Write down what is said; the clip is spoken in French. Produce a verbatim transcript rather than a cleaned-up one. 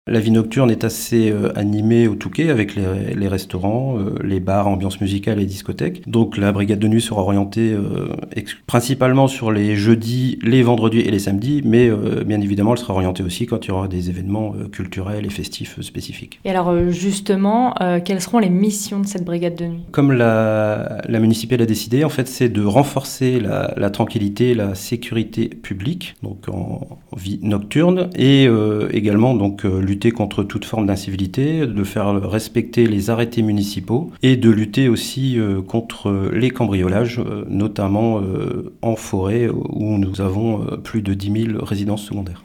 La vie nocturne est assez euh, animée au Touquet avec les, les restaurants, euh, les bars, ambiance musicale et discothèques. Donc la brigade de nuit sera orientée euh, ex- principalement sur les jeudis, les vendredis et les samedis, mais euh, bien évidemment elle sera orientée aussi quand il y aura des événements euh, culturels et festifs euh, spécifiques. Et alors euh, justement, euh, quelles seront les missions de cette brigade de nuit? Comme la, la municipale a décidé, en fait, c'est de renforcer la, la tranquillité, la sécurité publique, donc en, en vie nocturne, et euh, également donc euh, lutter contre toute forme d'incivilité, de faire respecter les arrêtés municipaux et de lutter aussi euh, contre les cambriolages, euh, notamment euh, en forêt où nous avons euh, plus de dix mille résidences secondaires.